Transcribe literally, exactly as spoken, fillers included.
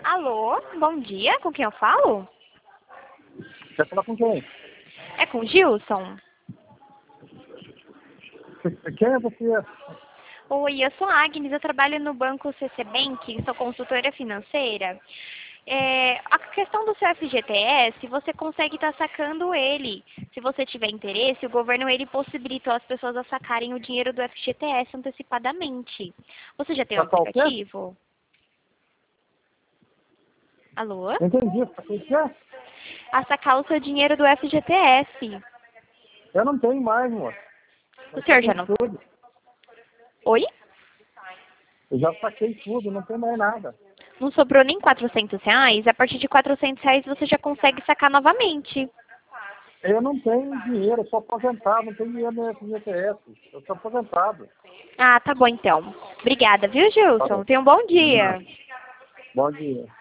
Alô, bom dia, com quem eu falo? Quer falar com quem? É com o Gilson? Quem é você? Oi, eu sou a Agnes, eu trabalho no banco C C Bank, sou consultora financeira. É, a questão do seu F G T S, você consegue estar sacando ele. Se você tiver interesse, o governo ele possibilitou as pessoas a sacarem o dinheiro do F G T S antecipadamente. Você já tem um Sacar o quê? aplicativo? Alô? Não entendi. Sacar o quê? A sacar o seu dinheiro do F G T S. Eu não tenho mais, moço. O Eu senhor já saquei não... tudo. Oi? Eu já saquei tudo, não tem mais nada. Não sobrou nem quatrocentos reais? A partir de quatrocentos reais você já consegue sacar novamente. Eu não tenho dinheiro, eu sou aposentado, não tenho dinheiro no F G T S. Eu sou aposentado. Ah, tá bom então. Obrigada, viu, Tá Gilson? bom. Tenha um bom dia. Bom dia.